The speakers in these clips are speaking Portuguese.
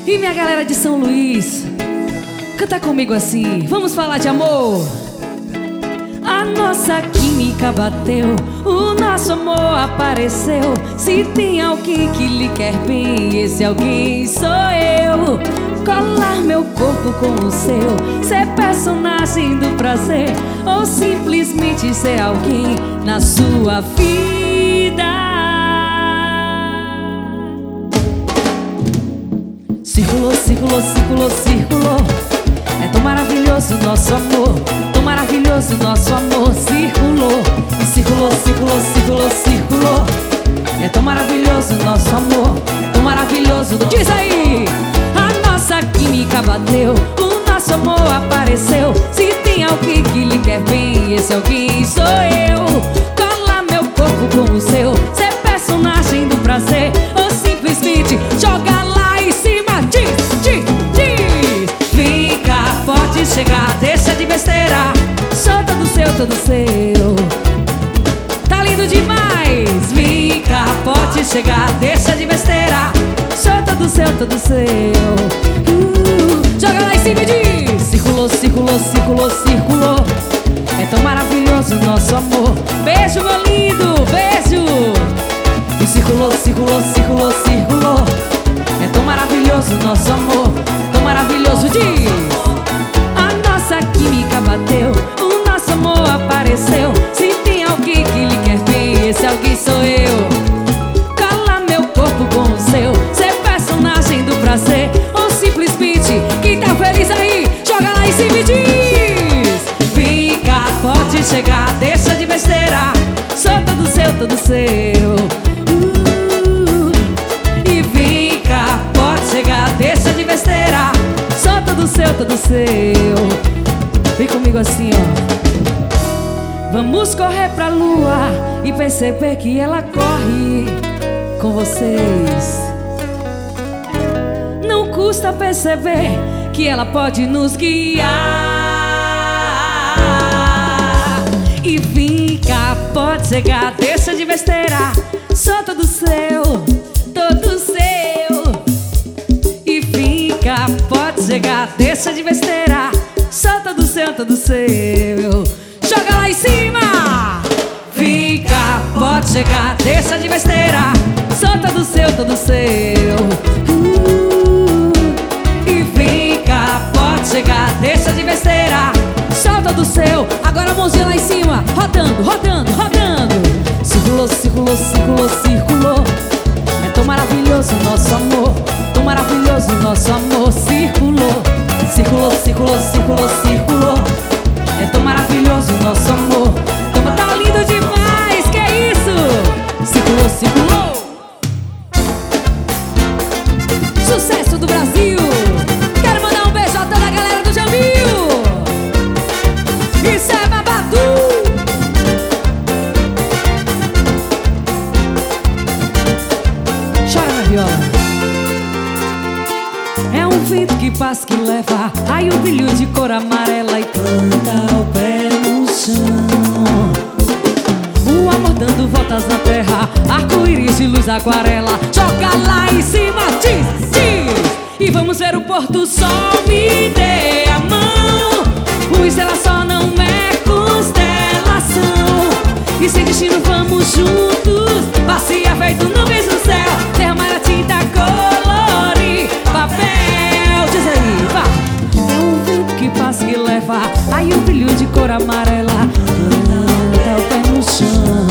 E minha galera de São Luís, canta comigo assim, vamos falar de amor. A nossa química bateu, o nosso amor apareceu. Se tem alguém que lhe quer bem, esse alguém sou eu. Colar meu corpo com o seu, ser personagem do prazer, ou simplesmente ser alguém na sua vida. Circulou, circulou, circulou, circulou. É tão maravilhoso nosso amor, tão maravilhoso nosso amor. Circulou, circulou, circulou, circulou, circulou. É tão maravilhoso nosso amor, tão maravilhoso. Diz aí! A nossa química bateu, o nosso amor apareceu. Se tem alguém que lhe quer bem, esse alguém sou eu. Cola meu corpo com o seu, ser personagem do prazer, ou simplesmente joga lá em cima. Vem cá, pode chegar, deixa de besteira, solta do seu, todo seu. Tá lindo demais. Vem cá, pode chegar, deixa de besteira, solta do seu, todo seu. Joga lá em cima e diz: circulou, circulou, circulou, circulou. É tão maravilhoso nosso amor. Beijo, meu lindo, beijo. E circulou, circulou, circulou, circulou. É tão maravilhoso nosso amor, tão maravilhoso. Diz: a nossa química bateu, o nosso amor apareceu. Se tem alguém que lhe quer bem, esse alguém sou eu. Cola meu corpo com o seu, ser personagem do prazer, ou simplesmente quem tá feliz aí, joga lá em cima e diz: vem cá, pode chegar, deixa de besteira, solta do seu, todo seu. E vem cá, pode chegar, deixa de besteira, solta do seu, todo seu. Vem comigo assim, ó. Vamos correr pra lua e perceber que ela corre com vocês. Não custa perceber que ela pode nos guiar. E vem cá, pode chegar, deixa de besteira, solta do seu, todo seu. E vem cá, pode chegar, deixa de besteira, solta do seu, todo seu. Joga lá em cima! Vem cá, pode chegar, deixa de besteira, solta do seu, todo seu. E vem cá, pode chegar, deixa de besteira, solta do seu. Agora a mãozinha lá em cima, rodando, rodando, rodando. Circulou, circulou, circulou, circulou. É tão maravilhoso nosso amor, tão maravilhoso nosso amor. Circulou, circulou, circulou, circulou, circulou. É tão maravilhoso nosso amor, tá lindo demais, que é isso? Circulou, circulou. Sucesso do Brasil. Quero mandar um beijo a toda a galera do Jamil. Isso é babado. Chora na viola. É um vento que passa, que leva aí um brilho de cor amarela e planta o pé no chão. O amor dando voltas na terra, arco-íris de luz aquarela. Joga lá em cima, diz, diz. E vamos ver o pôr do sol, me dê a mão. O estrela só não é constelação. E sem destino vamos juntos, passear feito nuvens no céu, derramar a tinta, colorir papel. Diz aí, vá. É um vento que passa, que leva aí um brilho de cor amarela, planta o pé no chão.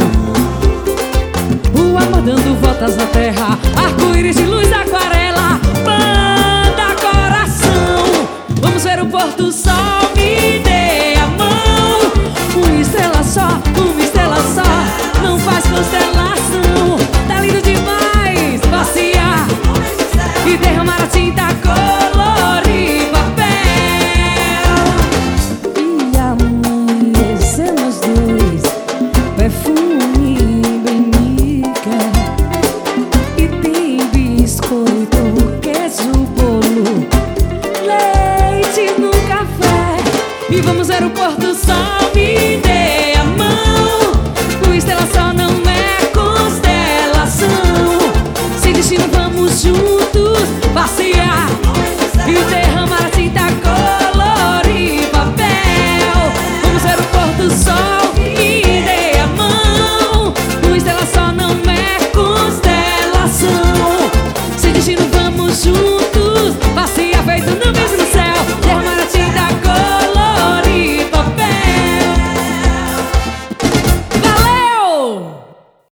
O amor dando voltas na terra, arco-íris de luz aquarela, manda coração. Vamos ver o pôr do sol, me dê a mão. Uma estrela só, não faz constelação. Tá lindo demais, passear e derramar a tinta, colorir papel. E amanhecer nós dois, perfume bem mica. E tem biscoito, queijo, bolo, leite no café. E vamos ver o pôr do sol, me dê a mão. O estrela só não é constelação. Sem destino vamos juntos, passear e ter